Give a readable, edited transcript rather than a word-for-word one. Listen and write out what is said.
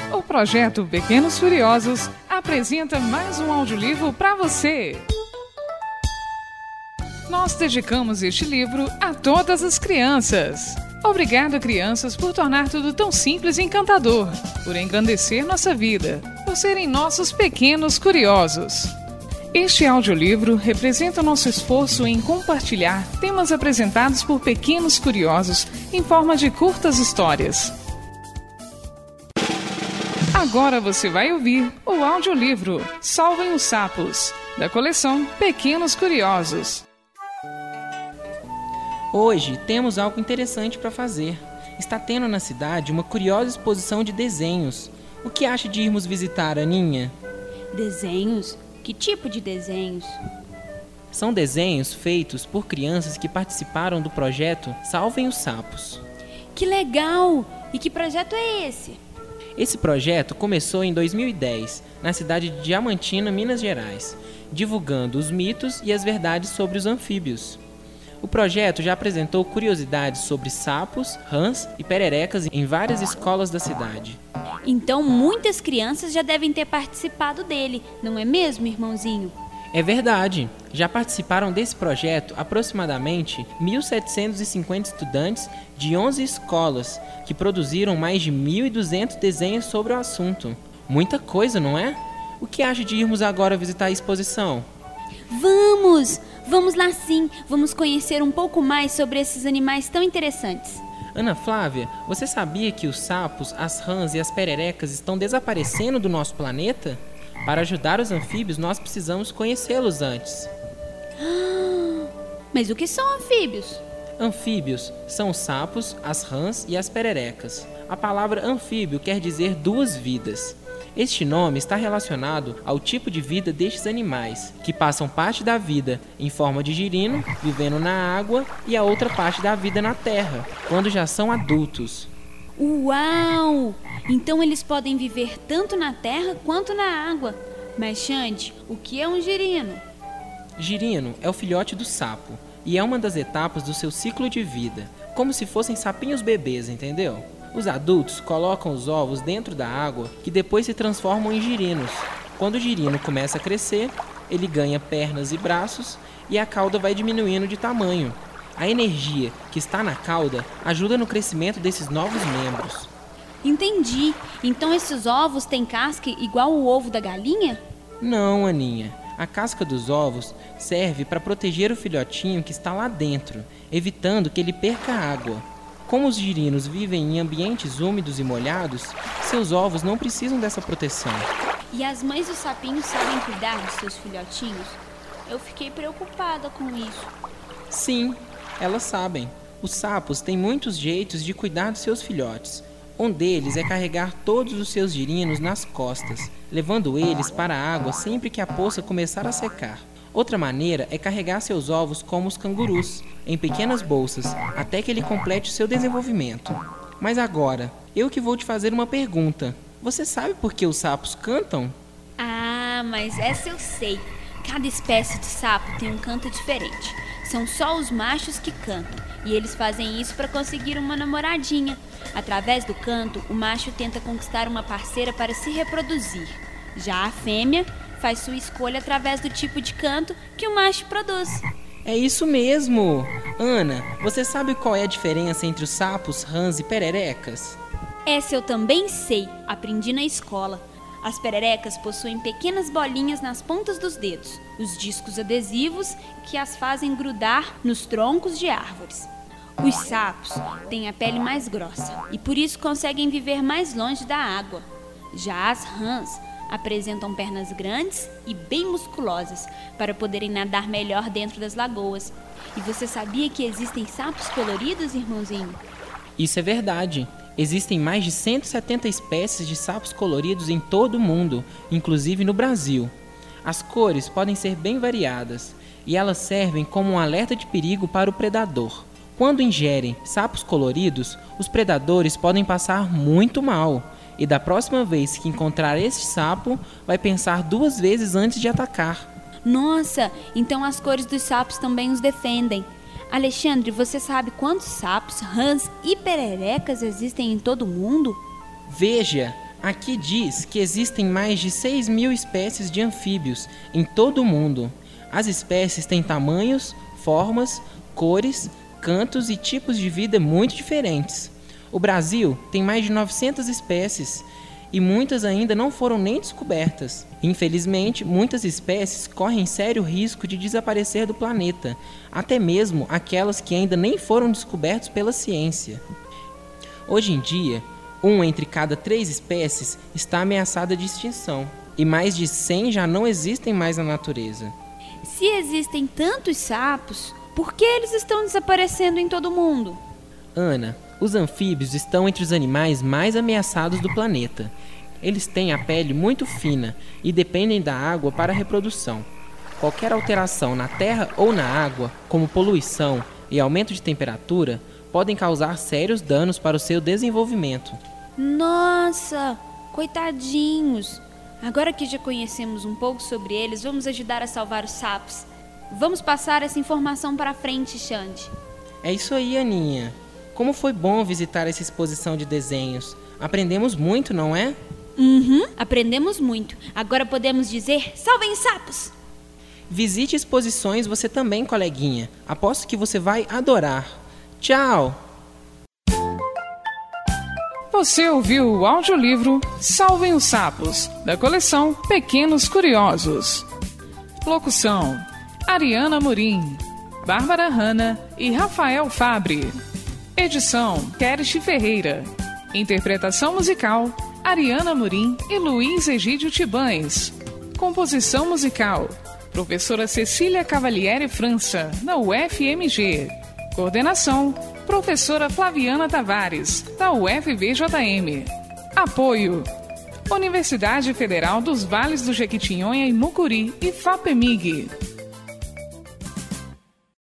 O projeto Pequenos Curiosos apresenta mais um audiolivro para você. Nós dedicamos este livro a todas as crianças. Obrigado, crianças, por tornar tudo tão simples e encantador, por engrandecer nossa vida, por serem nossos pequenos curiosos. Este audiolivro representa nosso esforço em compartilhar temas apresentados por pequenos curiosos em forma de curtas histórias. Agora você vai ouvir o audiolivro Salvem os Sapos, da coleção Pequenos Curiosos. Hoje temos algo interessante para fazer. Está tendo na cidade uma curiosa exposição de desenhos. O que acha de irmos visitar, Aninha? Desenhos? Que tipo de desenhos? São desenhos feitos por crianças que participaram do projeto Salvem os Sapos. Que legal! E que projeto é esse? Esse projeto começou em 2010, na cidade de Diamantina, Minas Gerais, divulgando os mitos e as verdades sobre os anfíbios. O projeto já apresentou curiosidades sobre sapos, rãs e pererecas em várias escolas da cidade. Então muitas crianças já devem ter participado dele, não é mesmo, irmãozinho? É verdade, já participaram desse projeto aproximadamente 1.750 estudantes de 11 escolas, que produziram mais de 1.200 desenhos sobre o assunto. Muita coisa, não é? O que acha de irmos agora visitar a exposição? Vamos! Vamos lá sim, vamos conhecer um pouco mais sobre esses animais tão interessantes. Ana Flávia, você sabia que os sapos, as rãs e as pererecas estão desaparecendo do nosso planeta? Para ajudar os anfíbios, nós precisamos conhecê-los antes. Mas o que são anfíbios? Anfíbios são os sapos, as rãs e as pererecas. A palavra anfíbio quer dizer duas vidas. Este nome está relacionado ao tipo de vida destes animais, que passam parte da vida em forma de girino, vivendo na água, e a outra parte da vida na terra, quando já são adultos. Uau! Então eles podem viver tanto na terra quanto na água. Mas, Xande, o que é um girino? Girino é o filhote do sapo, e é uma das etapas do seu ciclo de vida, como se fossem sapinhos bebês, entendeu? Os adultos colocam os ovos dentro da água, que depois se transformam em girinos. Quando o girino começa a crescer, ele ganha pernas e braços e a cauda vai diminuindo de tamanho. A energia que está na cauda ajuda no crescimento desses novos membros. Entendi. Então esses ovos têm casca igual o ovo da galinha? Não, Aninha. A casca dos ovos serve para proteger o filhotinho que está lá dentro, evitando que ele perca água. Como os girinos vivem em ambientes úmidos e molhados, seus ovos não precisam dessa proteção. E as mães dos sapinhos sabem cuidar de seus filhotinhos? Eu fiquei preocupada com isso. Sim, elas sabem. Os sapos têm muitos jeitos de cuidar dos seus filhotes. Um deles é carregar todos os seus girinos nas costas, levando eles para a água sempre que a poça começar a secar. Outra maneira é carregar seus ovos como os cangurus, em pequenas bolsas, até que ele complete o seu desenvolvimento. Mas agora, eu que vou te fazer uma pergunta. Você sabe por que os sapos cantam? Ah, mas essa eu sei. Cada espécie de sapo tem um canto diferente. São só os machos que cantam, e eles fazem isso para conseguir uma namoradinha. Através do canto, o macho tenta conquistar uma parceira para se reproduzir. Já a fêmea faz sua escolha através do tipo de canto que o macho produz. É isso mesmo! Ana, você sabe qual é a diferença entre os sapos, rãs e pererecas? Essa eu também sei, aprendi na escola. As pererecas possuem pequenas bolinhas nas pontas dos dedos, os discos adesivos que as fazem grudar nos troncos de árvores. Os sapos têm a pele mais grossa e por isso conseguem viver mais longe da água. Já as rãs apresentam pernas grandes e bem musculosas para poderem nadar melhor dentro das lagoas. E você sabia que existem sapos coloridos, irmãozinho? Isso é verdade. Existem mais de 170 espécies de sapos coloridos em todo o mundo, inclusive no Brasil. As cores podem ser bem variadas e elas servem como um alerta de perigo para o predador. Quando ingerem sapos coloridos, os predadores podem passar muito mal. E da próxima vez que encontrar esse sapo, vai pensar 2 vezes antes de atacar. Nossa, então as cores dos sapos também os defendem. Alexandre, você sabe quantos sapos, rãs e pererecas existem em todo o mundo? Veja, Aqui diz que existem mais de 6.000 espécies de anfíbios em todo o mundo. As espécies têm tamanhos, formas, cores, cantos e tipos de vida muito diferentes. O Brasil tem mais de 900 espécies e muitas ainda não foram nem descobertas. Infelizmente, muitas espécies correm sério risco de desaparecer do planeta, até mesmo aquelas que ainda nem foram descobertas pela ciência. Hoje em dia, 1 entre cada 3 espécies está ameaçada de extinção, e mais de 100 já não existem mais na natureza. Se existem tantos sapos, por que eles estão desaparecendo em todo o mundo? Ana, os anfíbios estão entre os animais mais ameaçados do planeta. Eles têm a pele muito fina e dependem da água para a reprodução. Qualquer alteração na terra ou na água, como poluição e aumento de temperatura, podem causar sérios danos para o seu desenvolvimento. Nossa, coitadinhos! Agora que já conhecemos um pouco sobre eles, vamos ajudar a salvar os sapos. Vamos passar essa informação para frente, Xande. É isso aí, Aninha. Como foi bom visitar essa exposição de desenhos. Aprendemos muito, não é? Aprendemos muito. Agora podemos dizer, salvem os sapos! Visite exposições você também, coleguinha. Aposto que você vai adorar. Tchau! Você ouviu o audiolivro Salvem os Sapos, da coleção Pequenos Curiosos. Locução: Ariana Morim, Bárbara Hanna e Rafael Fabre. Edição: Kerish Ferreira. Interpretação musical: Ariana Morim e Luiz Egídio Tibães. Composição musical: Professora Cecília Cavalieri França, da UFMG. Coordenação: Professora Flaviana Tavares, da UFVJM. Apoio: Universidade Federal dos Vales do Jequitinhonha e Mucuri e FAPEMIG.